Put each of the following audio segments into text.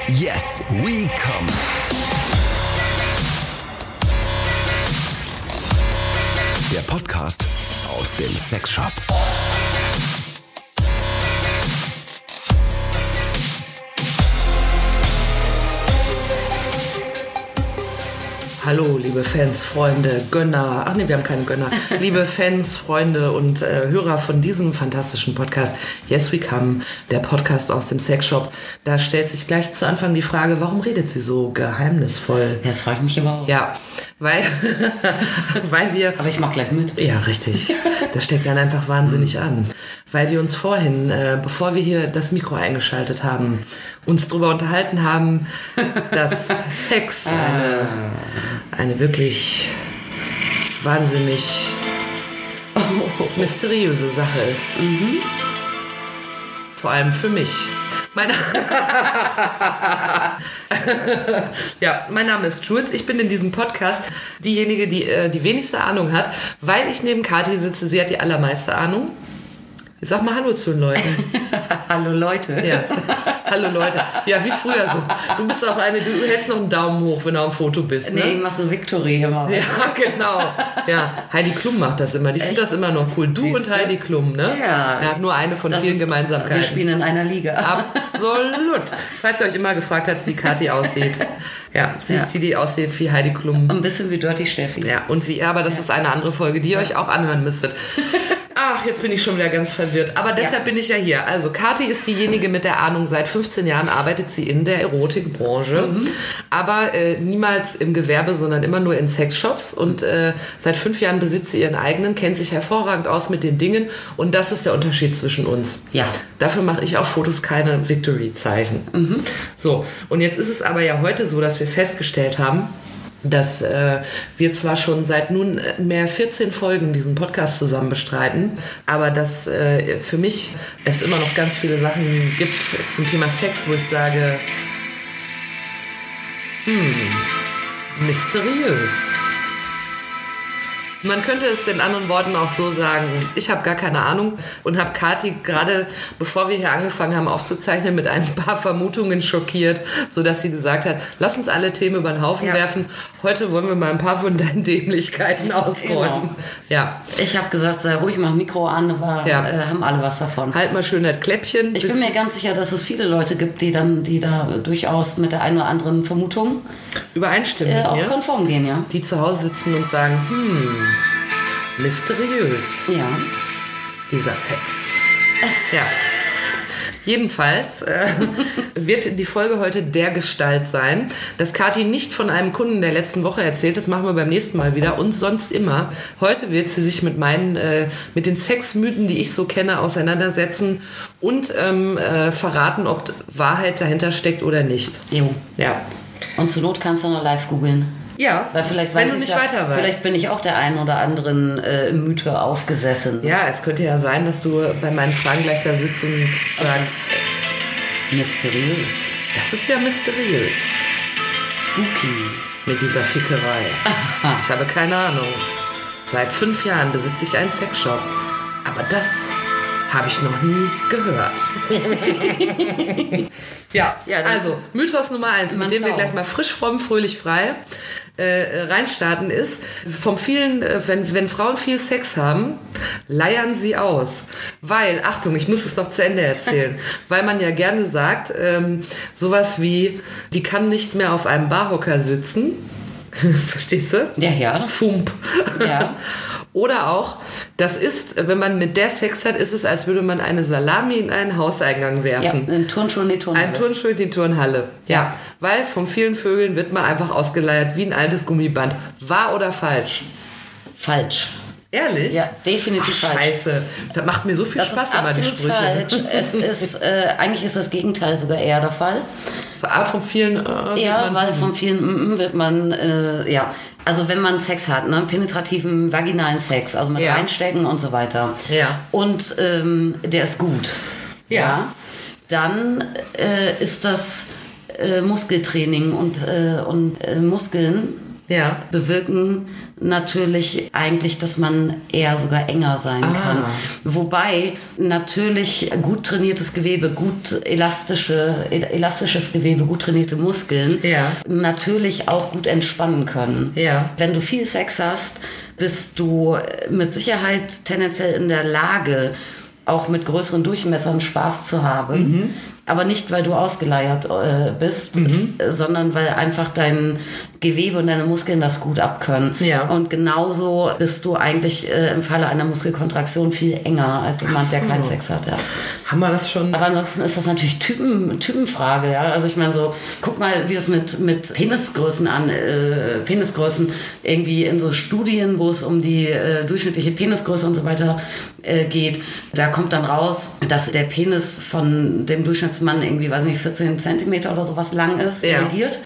Yes, we come. Der Podcast aus dem Sexshop. Hallo, liebe Fans, Freunde, Gönner. Ach nee, wir haben keine Gönner. Liebe Fans, Freunde und Hörer von diesem fantastischen Podcast. Yes, we come, der Podcast aus dem Sexshop. Da stellt sich gleich zu Anfang die Frage, warum redet sie so geheimnisvoll? Ja, das frage ich mich aber auch. Ja, weil wir... Aber ich mach gleich mit. Ja, richtig. Das steckt dann einfach wahnsinnig an. Weil wir uns vorhin, bevor wir hier das Mikro eingeschaltet haben, uns darüber unterhalten haben, dass Sex eine wirklich wahnsinnig mysteriöse Sache ist. Mhm. Vor allem für mich. Mein Name ist Jules. Ich bin in diesem Podcast diejenige, die die wenigste Ahnung hat, weil ich neben Kathi sitze. Sie hat die allermeiste Ahnung. Sag mal Hallo zu den Leuten. Hallo Leute. Ja. Hallo Leute. Ja, wie früher so. Du bist auch eine, du hältst noch einen Daumen hoch, wenn du am Foto bist. Ne? Nee, ich mach so Victory immer. Ja, genau. Ja, Heidi Klum macht das immer. Die findet das immer noch cool. Du Siehste? Und Heidi Klum, ne? Ja. Er hat nur eine von vielen Gemeinsamkeiten. Wir spielen in einer Liga. Absolut. Falls ihr euch immer gefragt habt, wie Kathi aussieht. Ja, sie ist die aussieht wie Heidi Klum. Ein bisschen wie Dirty Steffi. Ja, und wie, aber das ist eine andere Folge, die ihr euch auch anhören müsstet. Ach, jetzt bin ich schon wieder ganz verwirrt. Aber deshalb bin ich ja hier. Also, Kathi ist diejenige mit der Ahnung. Seit 15 Jahren arbeitet sie in der Erotikbranche. Mhm. Aber niemals im Gewerbe, sondern immer nur in Sexshops. Und seit 5 Jahren besitzt sie ihren eigenen, kennt sich hervorragend aus mit den Dingen. Und das ist der Unterschied zwischen uns. Ja. Dafür mache ich auf Fotos keine Victory-Zeichen. Mhm. So, und jetzt ist es aber ja heute so, dass wir festgestellt haben, dass wir zwar schon seit nunmehr 14 Folgen diesen Podcast zusammen bestreiten, aber dass für mich es immer noch ganz viele Sachen gibt zum Thema Sex, wo ich sage, mysteriös. Man könnte es in anderen Worten auch so sagen, ich habe gar keine Ahnung und habe Kathi gerade, bevor wir hier angefangen haben aufzuzeichnen, mit ein paar Vermutungen schockiert, sodass sie gesagt hat, lass uns alle Themen über den Haufen werfen. Heute wollen wir mal ein paar von deinen Dämlichkeiten ausräumen. Genau. Ja. Ich habe gesagt, sei ruhig, mach Mikro an, haben alle was davon. Halt mal schön das Kläppchen. Ich bin mir ganz sicher, dass es viele Leute gibt, die da durchaus mit der einen oder anderen Vermutung übereinstimmen auch konform gehen, ja. Die zu Hause sitzen und sagen, mysteriös. Ja. Dieser Sex. Ja. Jedenfalls wird die Folge heute dergestalt sein, dass Kathi nicht von einem Kunden der letzten Woche erzählt, das machen wir beim nächsten Mal wieder und sonst immer. Heute wird sie sich mit mit den Sexmythen, die ich so kenne, auseinandersetzen und verraten, ob Wahrheit dahinter steckt oder nicht. Jo. Ja. Und zur Not kannst du noch live googeln. Ja, weil vielleicht wenn du nicht weiter weißt. Vielleicht bin ich auch der einen oder anderen Mythe aufgesessen. Ja, es könnte ja sein, dass du bei meinen Fragen gleich da sitzt und sagst... Mysteriös. Das ist ja mysteriös. Spooky. Mit dieser Fickerei. Ich habe keine Ahnung. Seit 5 Jahren besitze ich einen Sexshop. Aber das habe ich noch nie gehört. Ja, also Mythos Nummer 1, mit dem wir gleich mal frisch, fromm, fröhlich, frei reinstarten ist, vom vielen, wenn Frauen viel Sex haben, leiern sie aus. Weil, Achtung, ich muss es noch zu Ende erzählen, weil man ja gerne sagt, sowas wie, die kann nicht mehr auf einem Barhocker sitzen. Verstehst du? Ja. Fump. Ja. Oder auch, das ist, wenn man mit der Sex hat, ist es, als würde man eine Salami in einen Hauseingang werfen. Ja, ein Turnschuh in die Turnhalle. Ein Turnschuh in die Turnhalle. Ja, weil von vielen Vögeln wird man einfach ausgeleiert wie ein altes Gummiband. Wahr oder falsch? Falsch. Ehrlich? Ja, definitiv falsch. Scheiße. Das macht mir so viel Spaß, immer die Sprüche. Falsch. Es ist, eigentlich ist das Gegenteil sogar eher der Fall. Von vielen... weil von vielen wird man, also wenn man Sex hat, ne, penetrativen vaginalen Sex, also mit Reinstecken und so weiter. Ja. Und der ist gut. Ja. Dann ist das Muskeltraining und Muskeln bewirken natürlich eigentlich, dass man eher sogar enger sein kann. Wobei natürlich gut trainiertes Gewebe, elastisches Gewebe, gut trainierte Muskeln natürlich auch gut entspannen können. Ja. Wenn du viel Sex hast, bist du mit Sicherheit tendenziell in der Lage, auch mit größeren Durchmessern Spaß zu haben. Aber nicht, weil du ausgeleiert bist, sondern weil einfach dein Gewebe und deine Muskeln das gut abkönnen. Ja. Und genauso bist du eigentlich im Falle einer Muskelkontraktion viel enger als jemand, der keinen Sex hat. Ja. Haben wir das schon? Aber ansonsten ist das natürlich Typenfrage. Ja? Also ich meine so, guck mal, wie das mit Penisgrößen Penisgrößen irgendwie in so Studien, wo es um die durchschnittliche Penisgröße und so weiter geht, da kommt dann raus, dass der Penis von dem Durchschnittsmann irgendwie, weiß nicht, 14 Zentimeter oder sowas lang ist, delegiert.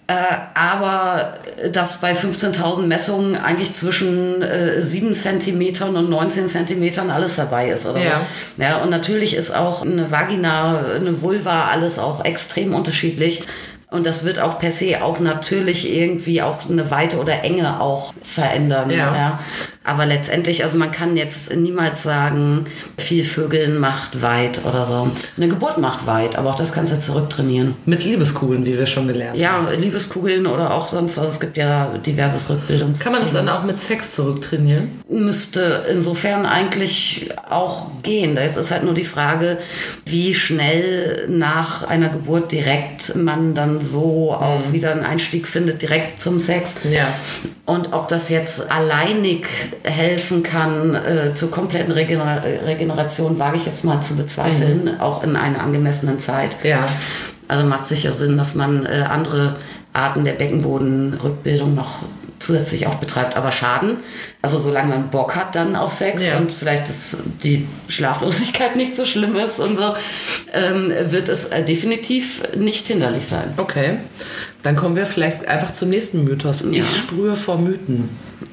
Aber dass bei 15.000 Messungen eigentlich zwischen 7 Zentimetern und 19 Zentimetern alles dabei ist oder so. Ja, und natürlich ist auch eine Vagina, eine Vulva, alles auch extrem unterschiedlich. Und das wird auch per se auch natürlich irgendwie auch eine Weite oder Enge auch verändern. Ja. Aber letztendlich, also man kann jetzt niemals sagen, viel Vögeln macht weit oder so. Eine Geburt macht weit, aber auch das kannst du zurücktrainieren. Mit Liebeskugeln, wie wir schon gelernt haben. Ja, Liebeskugeln oder auch sonst, also es gibt ja diverses Rückbildungs. Kann man das dann auch mit Sex zurücktrainieren? Müsste insofern eigentlich auch gehen. Da ist halt nur die Frage, wie schnell nach einer Geburt direkt man dann so auch wieder einen Einstieg findet, direkt zum Sex. Ja. Und ob das jetzt alleinig helfen kann zur kompletten Regeneration, wage ich jetzt mal zu bezweifeln, auch in einer angemessenen Zeit. Ja. Also macht sicher Sinn, dass man andere Arten der Beckenbodenrückbildung noch zusätzlich auch betreibt. Aber Schaden, also solange man Bock hat dann auf Sex und vielleicht die Schlaflosigkeit nicht so schlimm ist und so, wird es definitiv nicht hinderlich sein. Okay, dann kommen wir vielleicht einfach zum nächsten Mythos. Ich sprühe vor Mythen.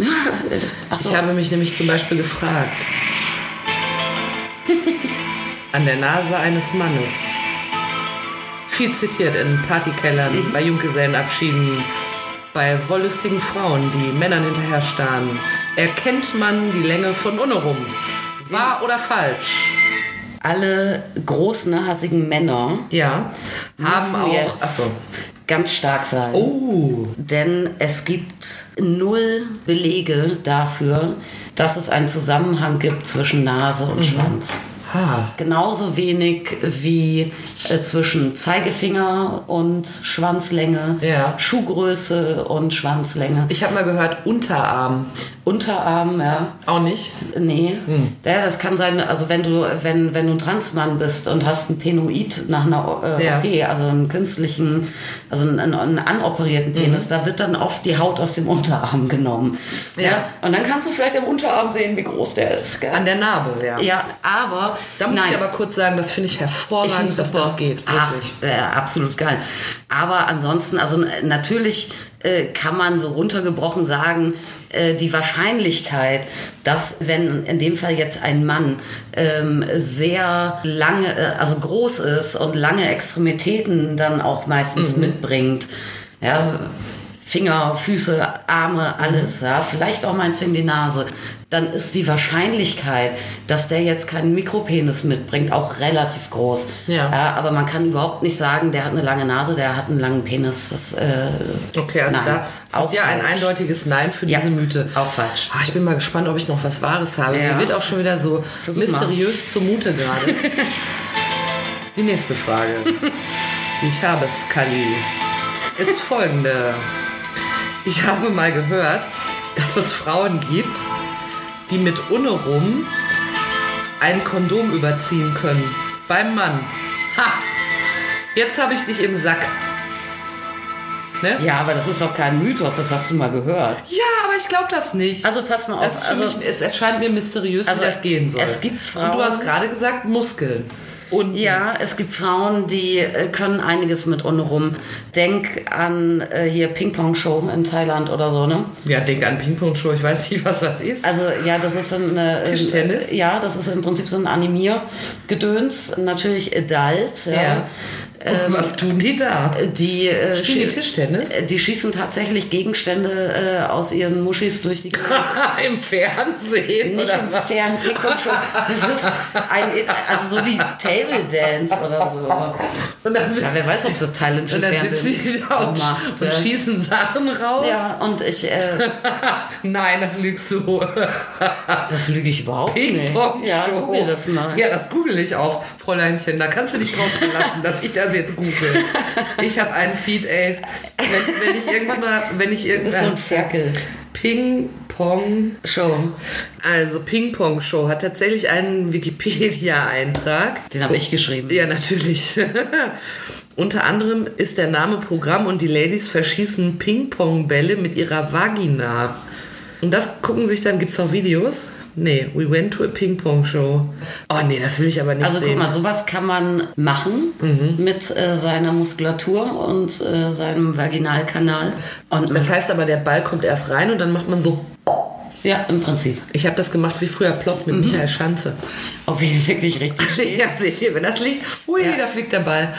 Ich habe mich nämlich zum Beispiel gefragt, an der Nase eines Mannes, viel zitiert in Partykellern, bei Junggesellenabschieden, bei wollüstigen Frauen, die Männern hinterher starren, erkennt man die Länge von Unerum. Wahr oder falsch? Alle großnasigen Männer haben auch jetzt ganz stark sein. Denn es gibt 0 Belege dafür, dass es einen Zusammenhang gibt zwischen Nase und Schwanz. Genauso wenig wie zwischen Zeigefinger und Schwanzlänge, Schuhgröße und Schwanzlänge. Ich habe mal gehört, Unterarm. Unterarm, Auch nicht? Nee. Ja, das kann sein, also wenn du ein Transmann bist und hast ein Penoid nach einer OP, also einen künstlichen, also einen anoperierten Penis, da wird dann oft die Haut aus dem Unterarm genommen. Ja. Und dann kannst du vielleicht am Unterarm sehen, wie groß der ist. Gell? An der Narbe, Ja, aber da muss ich aber kurz sagen, das finde ich hervorragend, dass das geht. Wirklich. Absolut geil. Aber ansonsten, also natürlich kann man so runtergebrochen sagen, die Wahrscheinlichkeit, dass wenn in dem Fall jetzt ein Mann sehr lange, also groß ist und lange Extremitäten dann auch meistens mitbringt, Finger, Füße, Arme, alles, vielleicht auch meinetwegen die Nase, dann ist die Wahrscheinlichkeit, dass der jetzt keinen Mikropenis mitbringt, auch relativ groß. Aber man kann überhaupt nicht sagen, der hat eine lange Nase, der hat einen langen Penis. Das, okay, also nein, da auch ein eindeutiges Nein für diese Mythe. Auch falsch. Ich bin mal gespannt, ob ich noch was Wahres habe. Mir wird auch schon wieder so mysteriös zumute gerade. Die nächste Frage, die ich habe, Scully, ist folgende. Ich habe mal gehört, dass es Frauen gibt, die mit Unerum ein Kondom überziehen können. Beim Mann. Jetzt habe ich dich im Sack. Ne? Ja, aber das ist doch kein Mythos, das hast du mal gehört. Ja, aber ich glaube das nicht. Also pass mal auf. Es erscheint mir mysteriös, wie das gehen soll. Es gibt Frauen. Und du hast gerade gesagt, Muskeln. Und es gibt Frauen, die können einiges mit Unerum. Denk an hier Ping-Pong-Show in Thailand oder so, ne? Ja, denk an Ping-Pong-Show, ich weiß nicht, was das ist. Also das ist eine Tischtennis? Das ist im Prinzip so ein Animier-Gedöns, natürlich adult, Was tun die da? Die Spielen die Tischtennis? Die schießen tatsächlich Gegenstände aus ihren Muschis durch die Gegend. Im Fernsehen? Nicht im Fernsehen, Ping-Pong-Show. Das ist also so wie Table Dance oder so. Und dann, ja, wer weiß, ob es das thailändische und dann Fernsehen sitzen die da und schießen Sachen raus. Ja, und ich... Nein, das lügst du. Das lüge ich überhaupt nicht. Ping-Pong-Show. Ja, google das mal. Ja, das google ich auch, Fräuleinchen. Da kannst du dich drauf verlassen, dass ich das jetzt google. Ich habe einen Feed, ey. Wenn ich irgendwann mal... Das ist so ein Ferkel. Ping-Pong-Show. Also Ping-Pong-Show hat tatsächlich einen Wikipedia-Eintrag. Den habe ich geschrieben. Ja, natürlich. Unter anderem ist der Name Programm und die Ladies verschießen Ping-Pong-Bälle mit ihrer Vagina. Und das gucken sich dann, gibt's auch Videos? Nee, we went to a Ping-Pong-Show. Oh nee, das will ich aber nicht sehen. Also guck mal, sowas kann man machen mit seiner Muskulatur und seinem Vaginalkanal. Und das heißt aber, der Ball kommt erst rein und dann macht man so... Ja, im Prinzip. Ich habe das gemacht wie früher Plop mit Michael Schanze. Ob ich wirklich richtig stehe? Ja, seht ihr, wenn das liegt, hui, da fliegt der Ball.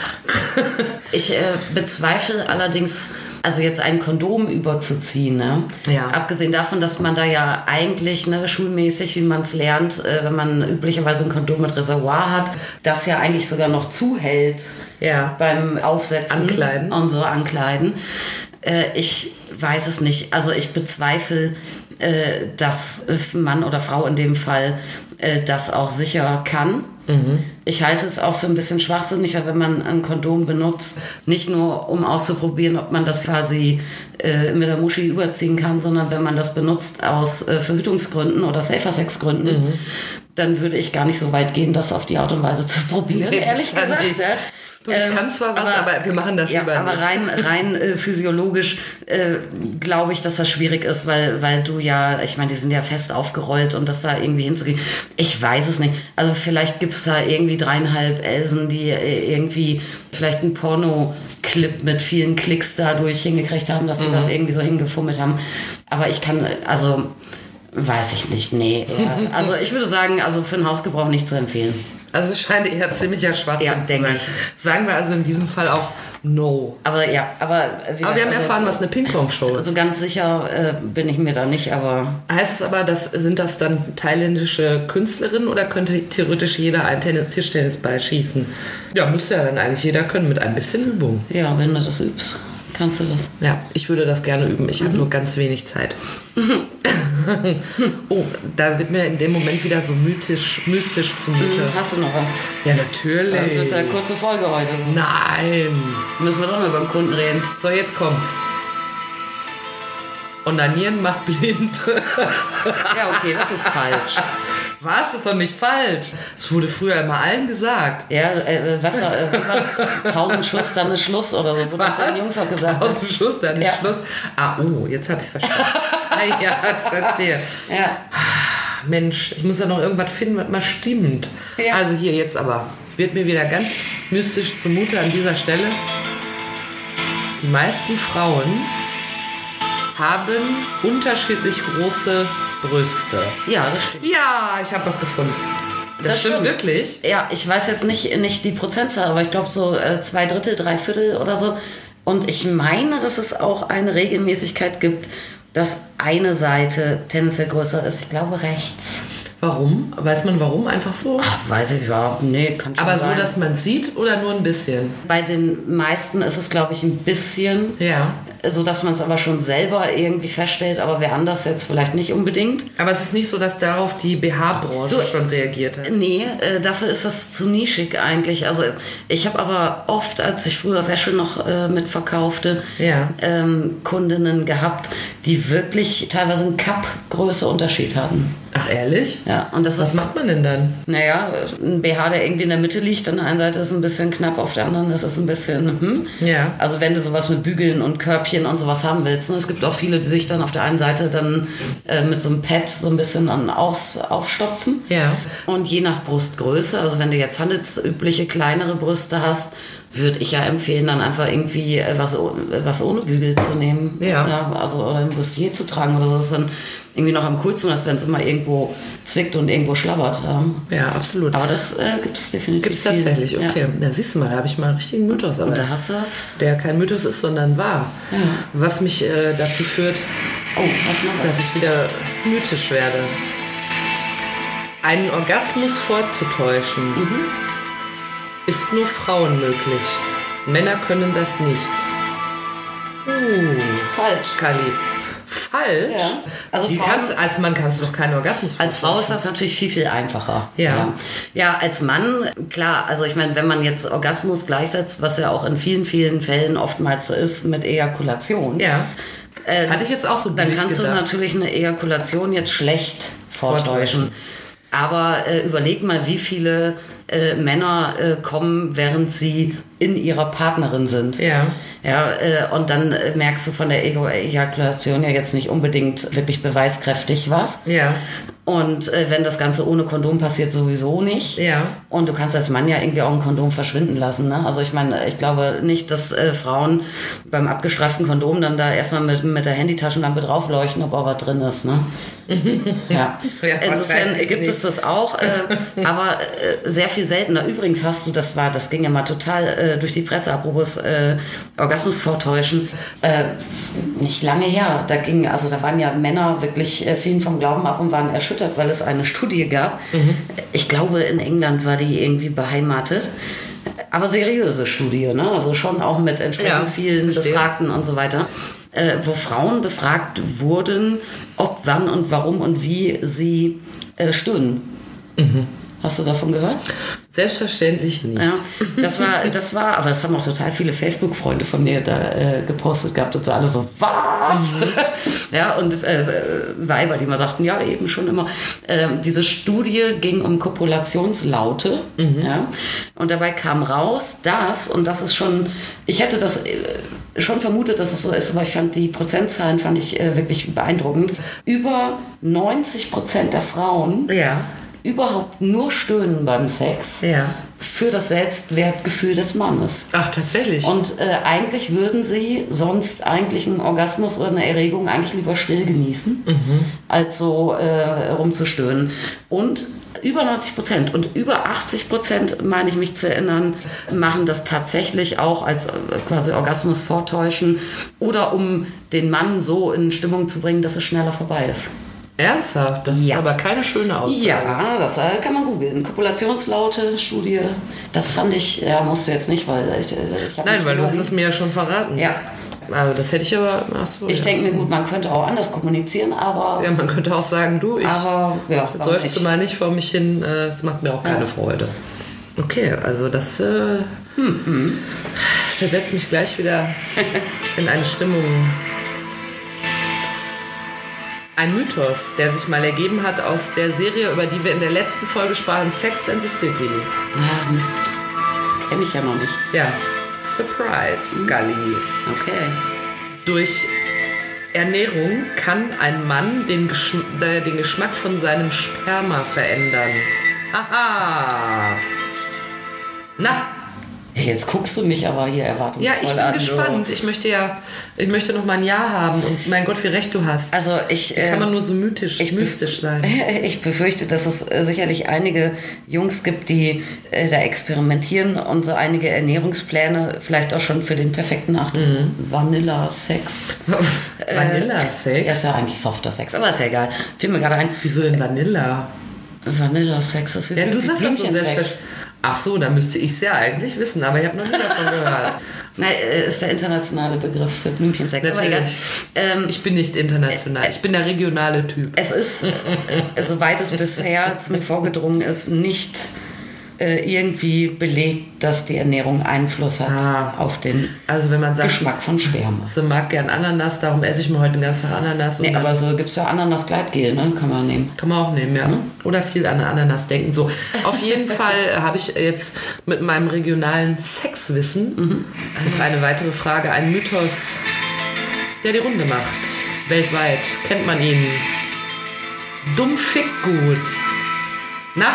Ich bezweifle allerdings, also jetzt ein Kondom überzuziehen. Ne? Ja. Abgesehen davon, dass man da ja eigentlich schulmäßig, wie man es lernt, wenn man üblicherweise ein Kondom mit Reservoir hat, das ja eigentlich sogar noch zuhält beim Aufsetzen. Ankleiden. Und so ankleiden. Ich weiß es nicht. Also ich bezweifle, dass Mann oder Frau in dem Fall das auch sicher kann. Ich halte es auch für ein bisschen schwachsinnig, weil wenn man ein Kondom benutzt, nicht nur um auszuprobieren, ob man das quasi mit der Muschi überziehen kann, sondern wenn man das benutzt aus Verhütungsgründen oder Safer-Sex-Gründen, dann würde ich gar nicht so weit gehen, das auf die Art und Weise zu probieren, ehrlich gesagt. Nicht. Du, ich kann zwar was, aber wir machen das lieber aber nicht. Aber rein physiologisch glaube ich, dass das schwierig ist, weil du ja, ich meine, die sind ja fest aufgerollt und das da irgendwie hinzugehen. Ich weiß es nicht. Also vielleicht gibt es da irgendwie 3,5 Elsen, die irgendwie vielleicht einen Porno-Clip mit vielen Klicks dadurch hingekriegt haben, dass sie das irgendwie so hingefummelt haben. Aber ich kann, also weiß ich nicht, nee. Ja. Also ich würde sagen, also für den Hausgebrauch nicht zu empfehlen. Also es scheint eher ziemlicher Schwachsinn zu sein. Sagen wir also in diesem Fall auch no. Aber wir haben erfahren, was eine Ping-Pong-Show ist. Also ganz sicher bin ich mir da nicht, aber... Heißt es aber, sind das dann thailändische Künstlerinnen oder könnte theoretisch jeder einen Tischtennisball schießen? Ja, müsste ja dann eigentlich jeder können mit ein bisschen Übung. Ja, wenn du das übst, kannst du das. Ja, ich würde das gerne üben. Ich habe nur ganz wenig Zeit. Oh, da wird mir in dem Moment wieder so mystisch zumute. Hast du noch was? Ja, natürlich. Das wird eine kurze Folge heute. Nein. Müssen wir doch noch beim Kunden reden. So, jetzt kommt's. Onanieren macht blind. Ja, okay, das ist falsch. Was? Das ist doch nicht falsch. Das wurde früher immer allen gesagt. Ja, wie war das? 1000 Schuss, dann ist Schluss oder so. Wurde den Jungs auch gesagt. 1000 Schuss, dann ist Schluss. Ah, oh, jetzt habe ich es verstanden. Ja, das verstehe. Ja. Mensch, ich muss ja noch irgendwas finden, was mal stimmt. Ja. Also hier jetzt aber. Wird mir wieder ganz mystisch zumute an dieser Stelle. Die meisten Frauen haben unterschiedlich große Brüste. Ja, das stimmt. Ja, ich habe was gefunden. Das stimmt wirklich? Ja, ich weiß jetzt nicht die Prozentzahl, aber ich glaube so 2/3, 3/4 oder so. Und ich meine, dass es auch eine Regelmäßigkeit gibt, dass eine Seite tendenziell größer ist. Ich glaube rechts. Warum? Weiß man warum? Einfach so? Ach, weiß ich überhaupt. Nee, kann schon aber sein. Aber so, dass man sieht oder nur ein bisschen? Bei den meisten ist es, glaube ich, ein bisschen. Ja. So, dass man es aber schon selber irgendwie feststellt, aber wer anders jetzt vielleicht nicht unbedingt. Aber es ist nicht so, dass darauf die BH-Branche schon reagiert hat? Nee, dafür ist das zu nischig eigentlich. Also ich habe aber oft, als ich früher Wäsche noch mitverkaufte, Kundinnen gehabt, die wirklich teilweise einen Cup-Größe-Unterschied hatten. Ach, ehrlich? Ja. Und was macht man denn dann? Naja, ein BH, der irgendwie in der Mitte liegt, an der einen Seite ist ein bisschen knapp, auf der anderen ist es ein bisschen... Ja. Also wenn du sowas mit Bügeln und Körbchen und sowas haben willst. Ne? Es gibt auch viele, die sich dann auf der einen Seite dann mit so einem Pad so ein bisschen dann aufstopfen. Ja. Und je nach Brustgröße, also wenn du jetzt handelsübliche kleinere Brüste hast, würde ich ja empfehlen, dann einfach irgendwie was ohne Bügel zu nehmen. Ja. Also oder ein Bustier zu tragen oder so. Das ist dann irgendwie noch am coolsten, als wenn es immer irgendwo zwickt und irgendwo schlabbert. Ja, absolut. Aber das gibt es definitiv. Gibt es tatsächlich, okay. Ja, siehst du mal, da habe ich mal einen richtigen Mythos. Aber und da hast du was? Der kein Mythos ist, sondern wahr. Ja. Was mich dazu führt, hast du noch was? Dass ich wieder mythisch werde. Einen Orgasmus vorzutäuschen ist nur Frauen möglich. Männer können das nicht. Falsch. Kali. Falsch? Ja. Also als Mann kannst du doch keinen Orgasmus Als Frau ist das natürlich viel, viel einfacher. Ja. Ja, als Mann, klar, also ich meine, wenn man jetzt Orgasmus gleichsetzt, was ja auch in vielen, vielen Fällen oftmals so ist mit Ejakulation. Ja. Hatte ich jetzt auch so dann kannst du natürlich eine Ejakulation jetzt schlecht vortäuschen. Aber überleg mal, wie viele Männer kommen, während sie in ihrer Partnerin sind. Ja. Ja, und dann merkst du von der Ejakulation ja jetzt nicht unbedingt wirklich beweiskräftig was. Ja. Und wenn das Ganze ohne Kondom passiert, sowieso nicht. Ja. Und du kannst als Mann ja irgendwie auch ein Kondom verschwinden lassen. Ne? Also ich meine, ich glaube nicht, dass Frauen beim abgestreiften Kondom dann da erstmal mit der Handytaschenlampe draufleuchten, ob auch was drin ist. Ne? Ja. Insofern gibt es das auch, aber sehr viel seltener. Übrigens hast du, das ging ja mal total durch die Presse, apropos Orgasmus vortäuschen, nicht lange her. Da waren ja Männer wirklich vielen vom Glauben ab und waren erschüttert, weil es eine Studie gab. Ich glaube, in England war die irgendwie beheimatet. Aber seriöse Studie, ne? Also schon auch mit entsprechend vielen Befragten und so weiter. Wo Frauen befragt wurden, ob, wann und warum und wie sie stöhnen. Hast du davon gehört? Selbstverständlich nicht. Ja, das war, aber das haben auch total viele Facebook-Freunde von mir da gepostet gehabt und so alle so, was? Ja, und Weiber, die mal sagten, ja, eben schon immer. Diese Studie ging um Kopulationslaute. Ja, und dabei kam raus, und das ist schon, ich hätte das schon vermutet, dass es so ist, aber ich fand die Prozentzahlen wirklich beeindruckend. Über 90% der Frauen überhaupt nur stöhnen beim Sex für das Selbstwertgefühl des Mannes. Ach, tatsächlich? Und eigentlich würden sie sonst eigentlich einen Orgasmus oder eine Erregung eigentlich lieber still genießen, als so rumzustöhnen. Und über 90% und über 80%, meine ich mich zu erinnern, machen das tatsächlich auch als quasi Orgasmus vortäuschen oder um den Mann so in Stimmung zu bringen, dass es schneller vorbei ist. Ernsthaft? Das ist aber keine schöne Aussage. Ja, das kann man googeln. Kopulationslaute, Studie. Das fand ich, musst du jetzt nicht, weil ich habe. Nein, weil du hast es mir ja schon verraten. Ja. Also das hätte ich aber... Ich denke mir, gut, man könnte auch anders kommunizieren, aber... Ja, man könnte auch sagen, du, ich seufze mal nicht vor mich hin, es macht mir auch keine Freude. Okay, also das versetzt mich gleich wieder in eine Stimmung... Ein Mythos, der sich mal ergeben hat aus der Serie, über die wir in der letzten Folge sprachen, Sex and the City. Ah, Mist. Kenn ich ja noch nicht. Ja. Surprise, Scully. Okay. Durch Ernährung kann ein Mann den Geschmack von seinem Sperma verändern. Aha. Na. Jetzt guckst du mich aber hier erwartungsvoll an. Ja, ich bin gespannt. Ich möchte noch mal ein Ja haben. Und mein Gott, wie recht du hast. Also kann man nur so mystisch sein. Ich befürchte, dass es sicherlich einige Jungs gibt, die da experimentieren und so einige Ernährungspläne vielleicht auch schon für den perfekten Vanilla-Sex. Vanilla-Sex? Ja, ist ja eigentlich softer Sex, aber ist ja egal. Fiel mir gerade ein. Wieso denn Vanilla? Vanilla-Sex ist wie du sagst das so selbstverständlich. Ach so, da müsste ich es ja eigentlich wissen, aber ich habe noch nie davon gehört. Nein, ist der internationale Begriff für Blümchensex. Natürlich. Ich bin nicht international, ich bin der regionale Typ. Es ist, soweit es bisher zu mir vorgedrungen ist, nicht irgendwie belegt, dass die Ernährung Einfluss hat auf den Geschmack von Sperma. So mag gern Ananas, darum esse ich mir heute den ganzen Tag Ananas. Nee, aber so gibt es ja Ananas-Gleitgel, ne? Kann man nehmen. Kann man auch nehmen, ja. Oder viel an Ananas denken. So, auf jeden Fall habe ich jetzt mit meinem regionalen Sexwissen eine weitere Frage. Ein Mythos, der die Runde macht. Weltweit kennt man ihn. Dumm fickt gut. Na?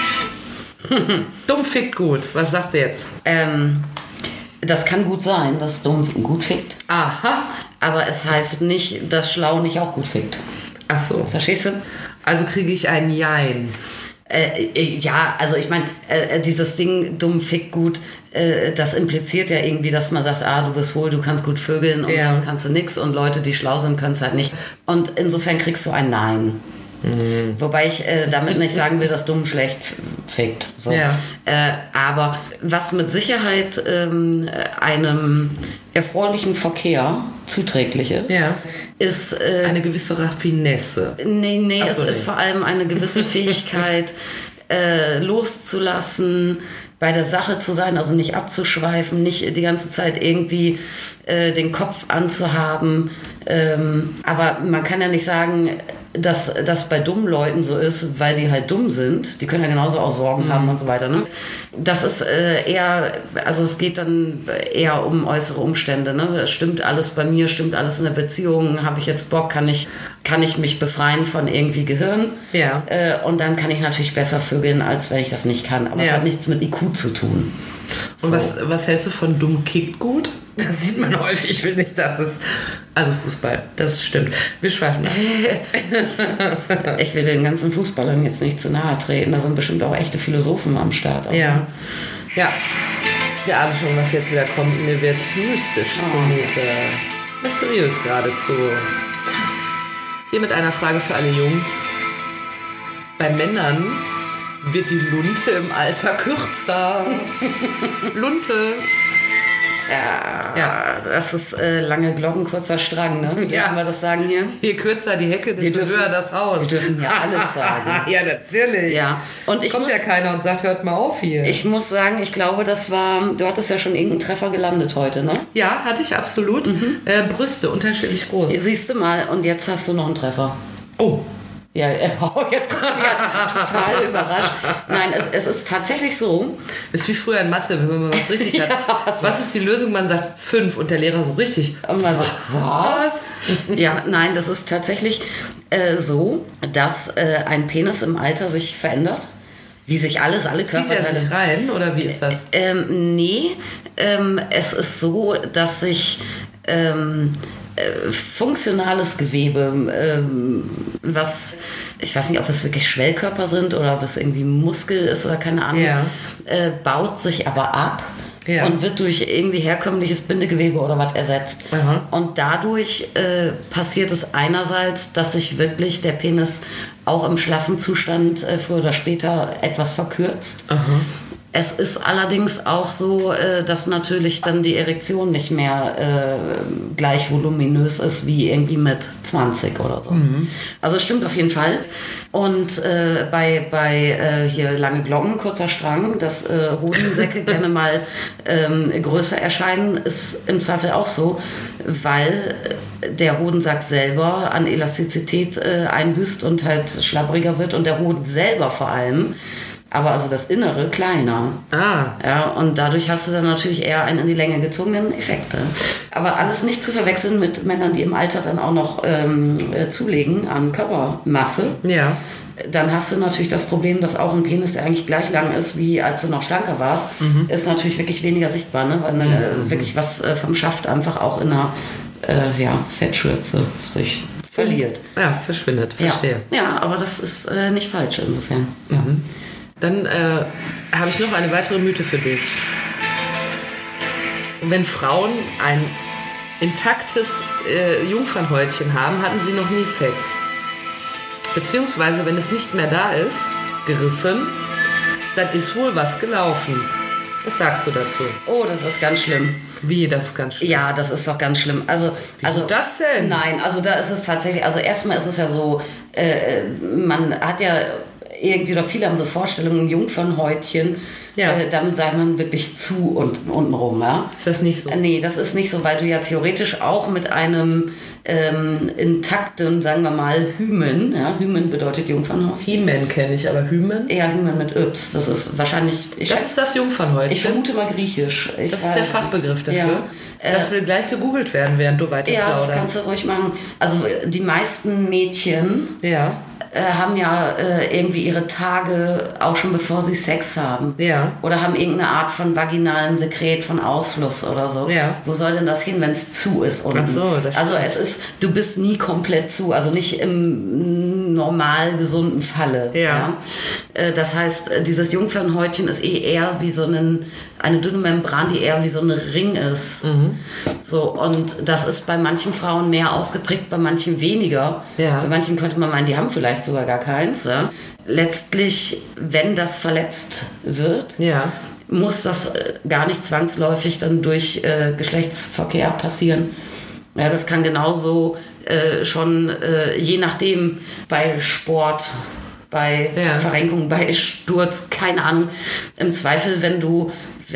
Dumm fickt gut. Was sagst du jetzt? Das kann gut sein, dass dumm gut fickt. Aha. Aber es heißt nicht, dass schlau nicht auch gut fickt. Ach so. Verstehst du? Also kriege ich ein Jein. Ja, also ich meine, dieses Ding, dumm, fick, gut, das impliziert ja irgendwie, dass man sagt, du bist hohl, du kannst gut vögeln und sonst kannst du nix und Leute, die schlau sind, können es halt nicht. Und insofern kriegst du ein Nein. Wobei ich damit nicht sagen will, dass dumm schlecht fickt. So. Ja. Aber was mit Sicherheit einem erfreulichen Verkehr zuträglich ist, ist eine gewisse Raffinesse. Nee, Ach es so, ist vor allem eine gewisse Fähigkeit, loszulassen, bei der Sache zu sein, also nicht abzuschweifen, nicht die ganze Zeit irgendwie den Kopf anzuhaben. Aber man kann ja nicht sagen, dass das bei dummen Leuten so ist, weil die halt dumm sind. Die können ja genauso auch Sorgen haben und so weiter. Ne? Das ist eher, also es geht dann eher um äußere Umstände. Ne? Stimmt alles bei mir, stimmt alles in der Beziehung, habe ich jetzt Bock, kann ich mich befreien von irgendwie Gehirn. Ja. Und dann kann ich natürlich besser vögeln, als wenn ich das nicht kann. Aber es hat nichts mit IQ zu tun. Und So. was hältst du von dumm kickt gut? Das sieht man häufig, finde ich. Das ist, also Fußball, das stimmt. Wir schweifen ab. Ich will den ganzen Fußballern jetzt nicht zu nahe treten. Da sind bestimmt auch echte Philosophen am Start. Ja. Wir ahnen schon, was jetzt wieder kommt. Mir wird mystisch zumute. Mysteriös geradezu. Hier mit einer Frage für alle Jungs. Bei Männern wird die Lunte im Alter kürzer. Lunte. Ja, das ist lange Glocken, kurzer Strang, ne? Dürfen wir das sagen hier? Je kürzer die Hecke, desto höher das Haus. Wir dürfen ja alles sagen. Ja, natürlich. Ja. Und Kommt ja keiner und sagt, hört mal auf hier. Ich muss sagen, ich glaube, du hattest ja schon irgendeinen Treffer gelandet heute, ne? Ja, hatte ich absolut. Brüste, unterschiedlich groß. Siehst du mal, und jetzt hast du noch einen Treffer. Oh. Ja, jetzt bin ich ja total überrascht. Nein, es ist tatsächlich so. Ist wie früher in Mathe, wenn man mal was richtig hat. Was ist die Lösung? Man sagt 5 und der Lehrer so richtig. Und man so, was? Ja, nein, das ist tatsächlich so, dass ein Penis im Alter sich verändert. Wie sich alle Körperteile... Zieht er sich rein oder wie ist das? Nee, es ist so, dass sich... funktionales Gewebe, was, ich weiß nicht, ob es wirklich Schwellkörper sind oder ob es irgendwie Muskel ist oder keine Ahnung, baut sich aber ab und wird durch irgendwie herkömmliches Bindegewebe oder was ersetzt. Aha. Und dadurch passiert es einerseits, dass sich wirklich der Penis auch im schlaffen Zustand früher oder später etwas verkürzt. Aha. Es ist allerdings auch so, dass natürlich dann die Erektion nicht mehr gleich voluminös ist wie irgendwie mit 20 oder so. Also es stimmt auf jeden Fall. Und bei hier lange Glocken, kurzer Strang, dass Hodensäcke gerne mal größer erscheinen, ist im Zweifel auch so, weil der Hodensack selber an Elastizität einbüßt und halt schlabbriger wird und der Hoden selber vor allem. Aber also das Innere kleiner. Ja, und dadurch hast du dann natürlich eher einen in die Länge gezogenen Effekt. Aber alles nicht zu verwechseln mit Männern, die im Alter dann auch noch zulegen an Körpermasse. Ja. Dann hast du natürlich das Problem, dass auch ein Penis, der eigentlich gleich lang ist, wie als du noch schlanker warst, ist natürlich wirklich weniger sichtbar, ne? Weil dann wirklich was vom Schaft einfach auch in einer Fettschürze sich verliert. Ja, verschwindet, verstehe. Ja, aber das ist nicht falsch insofern. Ja. Dann habe ich noch eine weitere Mythe für dich. Wenn Frauen ein intaktes Jungfernhäutchen haben, hatten sie noch nie Sex. Beziehungsweise, wenn es nicht mehr da ist, gerissen, dann ist wohl was gelaufen. Was sagst du dazu? Oh, das ist ganz schlimm. Wie, das ist ganz schlimm? Ja, das ist doch ganz schlimm. Also das denn? Nein, also da ist es tatsächlich, also erstmal ist es ja so, man hat ja irgendwie, oder viele haben so Vorstellungen, Jungfernhäutchen, damit sei man wirklich zu und untenrum, ja. Ist das nicht so? Nee, das ist nicht so, weil du ja theoretisch auch mit einem intakten, sagen wir mal, Hymen, ja, Hymen bedeutet Jungfernhäutchen. Hymen kenne ich, aber Hymen? Ja, Hymen mit Yps, das ist wahrscheinlich... Das ist das Jungfernhäutchen? Ich vermute mal griechisch. Das ist der Fachbegriff dafür. Ja. Das will gleich gegoogelt werden, während du weiter plauderst. Ja, das kannst du ruhig machen. Also die meisten Mädchen haben ja irgendwie ihre Tage auch schon bevor sie Sex haben. Ja. Oder haben irgendeine Art von vaginalem Sekret, von Ausfluss oder so. Ja. Wo soll denn das hin, wenn es zu ist unten? Ach so, das also es ist, du bist nie komplett zu, also nicht im normal gesunden Falle. Ja. Das heißt, dieses Jungfernhäutchen ist eher wie so eine dünne Membran, die eher wie so ein Ring ist. So, und das ist bei manchen Frauen mehr ausgeprägt, bei manchen weniger. Ja. Bei manchen könnte man meinen, die haben vielleicht sogar gar keins. Ja. Letztlich, wenn das verletzt wird, muss das gar nicht zwangsläufig dann durch Geschlechtsverkehr passieren. Ja, das kann genauso schon, je nachdem, bei Sport, bei Verrenkung, bei Sturz, keine Ahnung. Im Zweifel, wenn du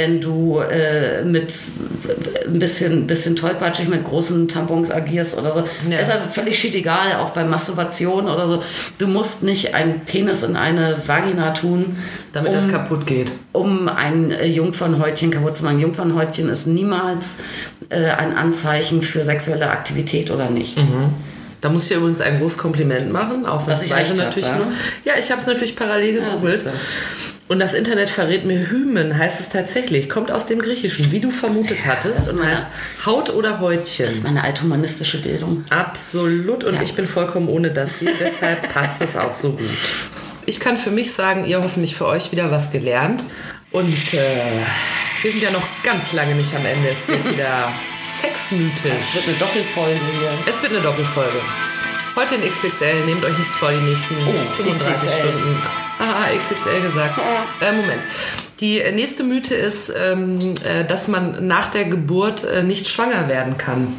mit ein bisschen tollpatschig mit großen Tampons agierst oder so, ist ja völlig shit egal, auch bei Masturbation oder so. Du musst nicht einen Penis in eine Vagina tun, damit das kaputt geht. Um ein Jungfernhäutchen kaputt zu machen. Jungfernhäutchen ist niemals ein Anzeichen für sexuelle Aktivität oder nicht. Da muss ich dir übrigens ein großes Kompliment machen, ausnahmsweise natürlich nur. Ja, ich habe es natürlich parallel gegoogelt. Und das Internet verrät mir, Hymen heißt es tatsächlich, kommt aus dem Griechischen, wie du vermutet hattest, und heißt Haut oder Häutchen. Das ist meine althumanistische Bildung. Absolut, und ich bin vollkommen ohne das hier, deshalb passt es auch so gut. Ich kann für mich sagen, ihr hoffentlich für euch wieder was gelernt. Und wir sind ja noch ganz lange nicht am Ende. Es wird wieder sexmythisch. Es wird eine Doppelfolge hier. Es wird eine Doppelfolge. Heute in XXL. Nehmt euch nichts vor, die nächsten 35 XXL. Stunden. XXL gesagt. Moment. Die nächste Mythe ist, dass man nach der Geburt nicht schwanger werden kann.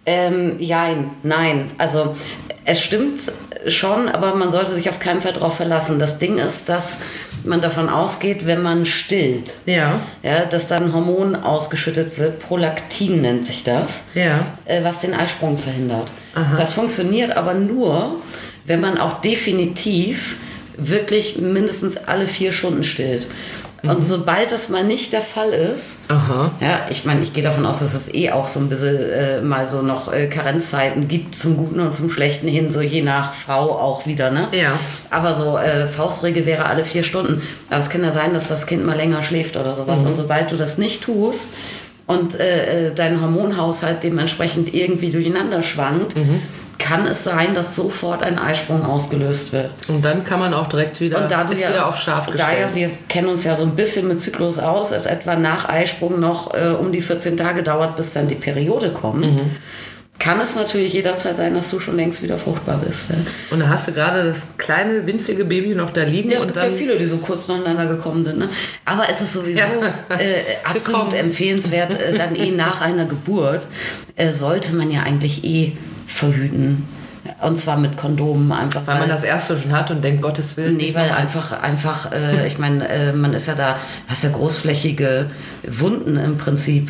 Nein. Also es stimmt schon, aber man sollte sich auf keinen Fall darauf verlassen. Das Ding ist, dass man davon ausgeht, wenn man stillt, dass dann ein Hormon ausgeschüttet wird, Prolaktin nennt sich das, was den Eisprung verhindert. Das funktioniert aber nur, wenn man auch definitiv wirklich mindestens alle 4 Stunden stillt. Und sobald das mal nicht der Fall ist, ich meine, ich gehe davon aus, dass es auch so ein bisschen mal so noch Karenzzeiten gibt, zum Guten und zum Schlechten hin, so je nach Frau auch wieder, ne? Ja. Aber so Faustregel wäre alle 4 Stunden. Aber es kann ja sein, dass das Kind mal länger schläft oder sowas. Und sobald du das nicht tust und dein Hormonhaushalt dementsprechend irgendwie durcheinander schwankt, kann es sein, dass sofort ein Eisprung ausgelöst wird. Und dann kann man auch direkt wieder, wieder auf scharf gestellt. Daher, wir kennen uns ja so ein bisschen mit Zyklus aus, dass etwa nach Eisprung noch um die 14 Tage dauert, bis dann die Periode kommt. Kann es natürlich jederzeit sein, dass du schon längst wieder fruchtbar bist. Ja. Und da hast du gerade das kleine, winzige Baby noch da liegen. Ja, es gibt ja viele, die so kurz nacheinander gekommen sind. Ne? Aber es ist sowieso absolut empfehlenswert, dann nach einer Geburt sollte man ja eigentlich verhüten. Und zwar mit Kondomen einfach. Weil man das erste schon hat und denkt, Gottes Willen. Nee, weil einfach ich meine, man ist ja da, hast ja großflächige Wunden im Prinzip,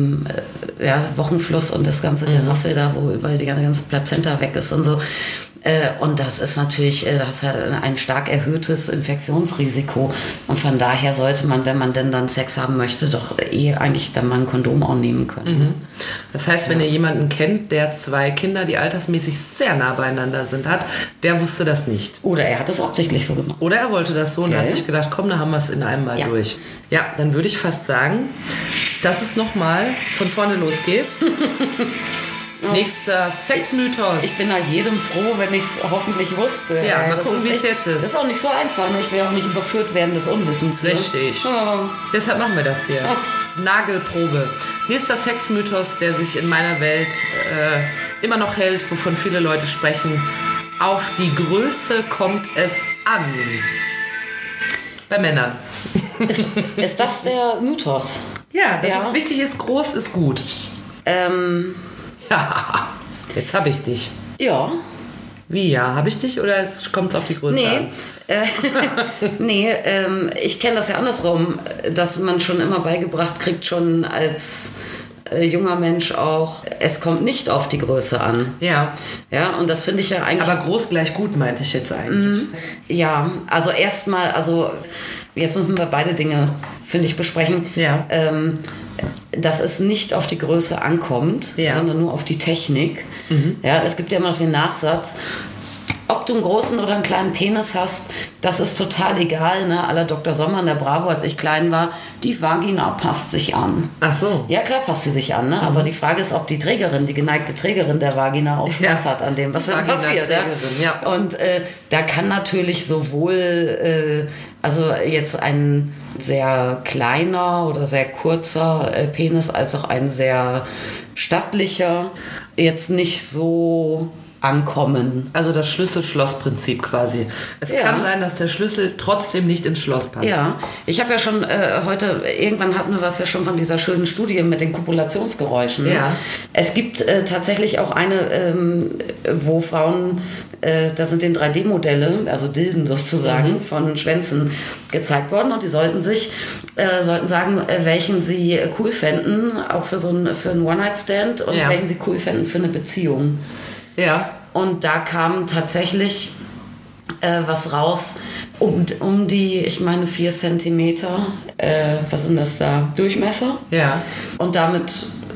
Wochenfluss und das ganze Geraffel da, weil die ganze Plazenta weg ist und so. Und das ist natürlich, das hat ein stark erhöhtes Infektionsrisiko. Und von daher sollte man, wenn man denn dann Sex haben möchte, doch eigentlich dann mal ein Kondom auch nehmen können. Das heißt, wenn ihr jemanden kennt, der 2 Kinder, die altersmäßig sehr nah beieinander sind, hat, der wusste das nicht. Oder er hat es absichtlich so gemacht. Oder er wollte das so und hat sich gedacht, komm, da haben wir es in einem Mal durch. Ja, dann würde ich fast sagen, dass es nochmal von vorne losgeht. Nächster Sexmythos. Ich bin da jedem froh, wenn ich es hoffentlich wusste. Ja, mal gucken, wie es jetzt ist. Das ist auch nicht so einfach. Ne? Ich will auch nicht überführt werden des Unwissens. Richtig. Deshalb machen wir das hier. Nagelprobe. Nächster Sexmythos, der sich in meiner Welt immer noch hält, wovon viele Leute sprechen. Auf die Größe kommt es an. Bei Männern. Ist das der Mythos? Ja, das ist wichtig, ist groß, ist gut. Ja, jetzt habe ich dich. Ja. Wie, ja? Habe ich dich oder kommt es auf die Größe an? Ich kenne das ja andersrum, dass man schon immer beigebracht kriegt, schon als junger Mensch auch, es kommt nicht auf die Größe an. Ja. Ja, und das finde ich ja eigentlich... Aber groß gleich gut meinte ich jetzt eigentlich. Ja, also erstmal, jetzt müssen wir beide Dinge, finde ich, besprechen. Ja. Dass es nicht auf die Größe ankommt, sondern nur auf die Technik. Ja, es gibt ja immer noch den Nachsatz, ob du einen großen oder einen kleinen Penis hast, das ist total egal. Ne? À la Dr. Sommer in der Bravo, als ich klein war, die Vagina passt sich an. Ach so. Ja, klar passt sie sich an, ne? Aber die Frage ist, ob die Trägerin, die geneigte Trägerin der Vagina auch Spaß hat an dem, was dann passiert. Ja. Und da kann natürlich sowohl, also jetzt ein sehr kleiner oder sehr kurzer Penis als auch ein sehr stattlicher jetzt nicht so ankommen. Also das Schlüssel-Schloss-Prinzip quasi. Es kann sein, dass der Schlüssel trotzdem nicht ins Schloss passt. Ja, ich habe ja schon heute, irgendwann hatten wir was ja schon von dieser schönen Studie mit den Kopulationsgeräuschen. Ja. Es gibt tatsächlich auch eine, wo Frauen, da sind den 3D-Modelle, also Dilden sozusagen, von Schwänzen gezeigt worden und die sollten sagen, welchen sie cool fänden, auch für einen One-Night-Stand und welchen sie cool fänden für eine Beziehung. Ja. Und da kam tatsächlich was raus, um die, ich meine 4 Zentimeter, was sind das da, Durchmesser? Ja. Und damit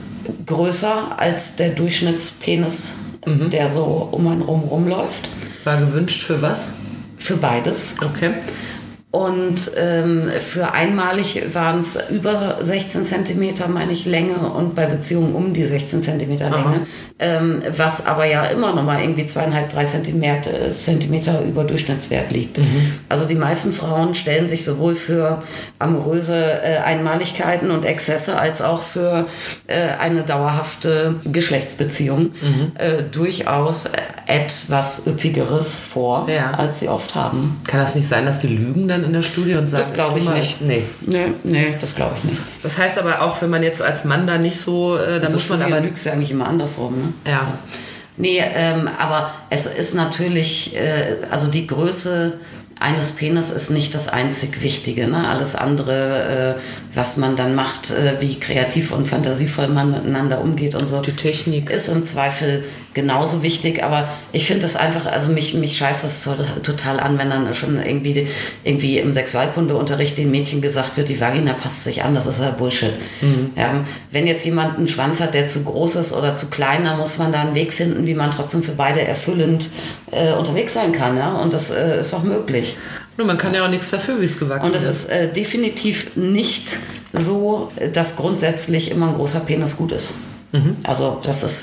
größer als der Durchschnittspenis, der so um einen rumläuft. War gewünscht für was? Für beides. Okay. Und für einmalig waren es über 16 cm, meine ich, Länge und bei Beziehungen um die 16 cm Länge. Was aber ja immer noch mal irgendwie 2,5-3 Zentimeter über Durchschnittswert liegt. Also die meisten Frauen stellen sich sowohl für amoröse Einmaligkeiten und Exzesse als auch für eine dauerhafte Geschlechtsbeziehung durchaus etwas Üppigeres vor, als sie oft haben. Kann das nicht sein, dass die lügen dann in der Studie und sagen, das glaube ich nicht. Nee, das glaube ich nicht. Das heißt aber auch, wenn man jetzt als Mann da nicht so, da muss man aber lügt ja eigentlich immer andersrum, ne? Ja. Nee, aber es ist natürlich, also die Größe eines Penis ist nicht das einzig Wichtige. Ne? Alles andere, was man dann macht, wie kreativ und fantasievoll man miteinander umgeht und so. Die Technik. Ist im Zweifel genauso wichtig, aber ich finde das einfach, also mich scheißt das total an, wenn dann schon irgendwie im Sexualkundeunterricht den Mädchen gesagt wird, die Vagina passt sich an, das ist ja Bullshit. Wenn jetzt jemand einen Schwanz hat, der zu groß ist oder zu klein, dann muss man da einen Weg finden, wie man trotzdem für beide erfüllend unterwegs sein kann, ja, und das ist auch möglich. Und man kann ja auch nichts dafür, wie es gewachsen ist. Und es ist definitiv nicht so, dass grundsätzlich immer ein großer Penis gut ist. Also das ist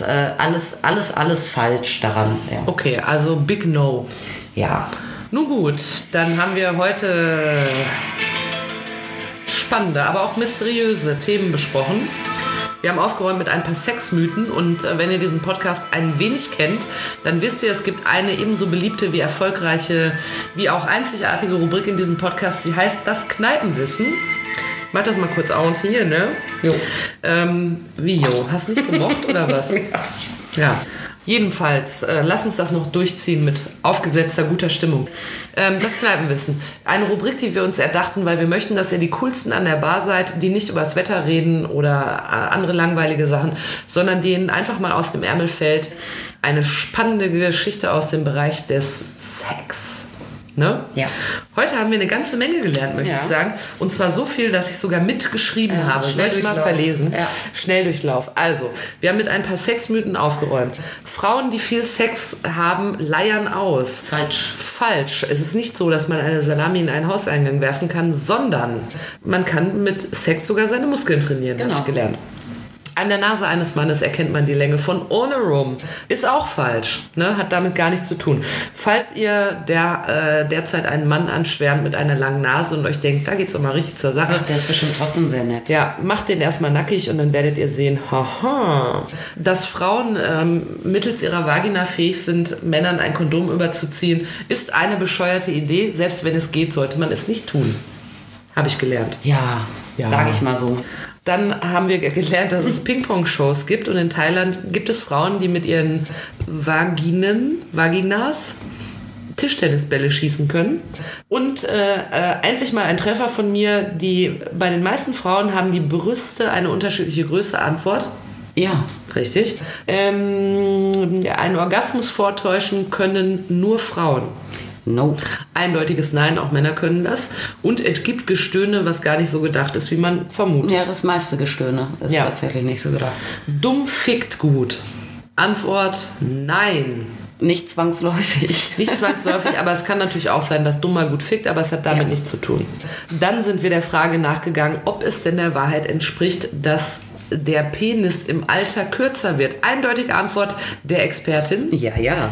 alles falsch daran. Ja. Okay, also Big No. Ja. Nun gut, dann haben wir heute spannende, aber auch mysteriöse Themen besprochen. Wir haben aufgeräumt mit ein paar Sexmythen und wenn ihr diesen Podcast ein wenig kennt, dann wisst ihr, es gibt eine ebenso beliebte wie erfolgreiche, wie auch einzigartige Rubrik in diesem Podcast. Sie heißt Das Kneipenwissen. Mach das mal kurz aus hier, ne? Jo. Wie, jo? Hast nicht gemocht oder was? Ja. Jedenfalls, lass uns das noch durchziehen mit aufgesetzter guter Stimmung. Das Kneipenwissen. Eine Rubrik, die wir uns erdachten, weil wir möchten, dass ihr die Coolsten an der Bar seid, die nicht über das Wetter reden oder andere langweilige Sachen, sondern denen einfach mal aus dem Ärmel fällt eine spannende Geschichte aus dem Bereich des Sex. Ne? Ja. Heute haben wir eine ganze Menge gelernt, möchte ich sagen. Und zwar so viel, dass ich sogar mitgeschrieben habe. Soll ich mal verlesen? Ja. Schnelldurchlauf. Also, wir haben mit ein paar Sexmythen aufgeräumt. Frauen, die viel Sex haben, leiern aus. Falsch. Es ist nicht so, dass man eine Salami in einen Hauseingang werfen kann, sondern man kann mit Sex sogar seine Muskeln trainieren, habe ich gelernt. An der Nase eines Mannes erkennt man die Länge von ohne Rum. Ist auch falsch, ne? Hat damit gar nichts zu tun. Falls ihr derzeit einen Mann anschwärmt mit einer langen Nase und euch denkt, da geht's doch mal richtig zur Sache. Ach, der ist bestimmt trotzdem sehr nett. Ja, macht den erstmal nackig und dann werdet ihr sehen, dass Frauen mittels ihrer Vagina fähig sind, Männern ein Kondom überzuziehen, ist eine bescheuerte Idee. Selbst wenn es geht, sollte man es nicht tun. Habe ich gelernt. Ja. Sage ich mal so. Dann haben wir gelernt, dass es Ping-Pong-Shows gibt und in Thailand gibt es Frauen, die mit ihren Vaginas Tischtennisbälle schießen können. Und endlich mal ein Treffer von mir, bei den meisten Frauen haben die Brüste eine unterschiedliche Größe. Antwort? Ja. Richtig. Einen Orgasmus vortäuschen können nur Frauen. Nope. Eindeutiges Nein, auch Männer können das. Und es gibt Gestöhne, was gar nicht so gedacht ist, wie man vermutet. Ja, das meiste Gestöhne ist tatsächlich nicht so gedacht. Dumm fickt gut. Antwort: Nein. Nicht zwangsläufig. Nicht zwangsläufig, aber es kann natürlich auch sein, dass Dummer gut fickt, aber es hat damit nichts zu tun. Dann sind wir der Frage nachgegangen, ob es denn der Wahrheit entspricht, dass der Penis im Alter kürzer wird. Eindeutige Antwort der Expertin. Ja.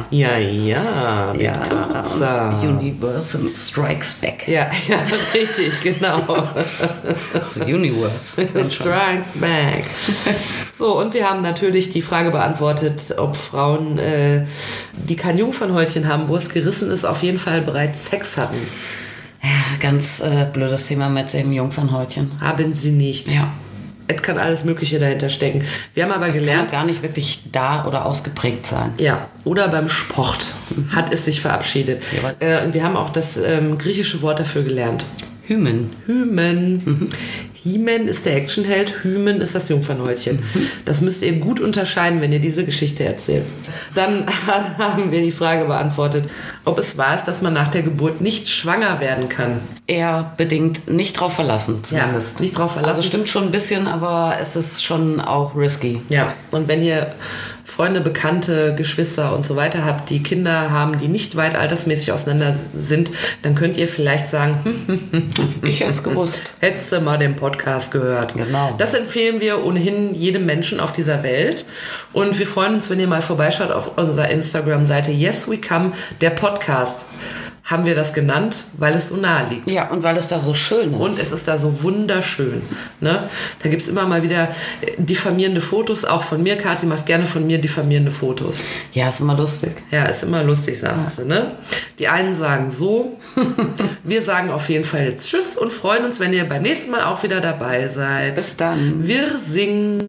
Kürzer. Universal Strikes Back. Ja, richtig, genau. Das Universe. Strikes Back. So, und wir haben natürlich die Frage beantwortet, ob Frauen, die kein Jungfernhäutchen haben, wo es gerissen ist, auf jeden Fall bereits Sex hatten. Ja, ganz blödes Thema mit dem Jungfernhäutchen. Haben sie nicht. Ja. Es kann alles Mögliche dahinter stecken. Wir haben aber gelernt... kann gar nicht wirklich da oder ausgeprägt sein. Ja, oder beim Sport hat es sich verabschiedet. Wir haben auch das griechische Wort dafür gelernt. Hymen. Hymen ist der Actionheld, Hymen ist das Jungfernhäutchen. Das müsst ihr gut unterscheiden, wenn ihr diese Geschichte erzählt. Dann haben wir die Frage beantwortet, ob es wahr ist, dass man nach der Geburt nicht schwanger werden kann. Eher bedingt nicht drauf verlassen, zumindest. Ja, nicht drauf verlassen. Also stimmt schon ein bisschen, aber es ist schon auch risky. Ja, und wenn ihr Freunde, Bekannte, Geschwister und so weiter habt, die Kinder haben, die nicht weit altersmäßig auseinander sind, dann könnt ihr vielleicht sagen, ich hätte es gewusst. Hättest du mal den Podcast gehört. Genau. Das empfehlen wir ohnehin jedem Menschen auf dieser Welt. Und wir freuen uns, wenn ihr mal vorbeischaut auf unserer Instagram-Seite Yes We Come, der Podcast. Haben wir das genannt, weil es so nahe liegt. Ja, und weil es da so schön ist. Und es ist da so wunderschön. Ne? Da gibt es immer mal wieder diffamierende Fotos, auch von mir. Kathi macht gerne von mir diffamierende Fotos. Ja, ist immer lustig. Ja, ist immer lustig, sagt sie. Ne? Die einen sagen so. Wir sagen auf jeden Fall jetzt Tschüss und freuen uns, wenn ihr beim nächsten Mal auch wieder dabei seid. Bis dann. Wir singen.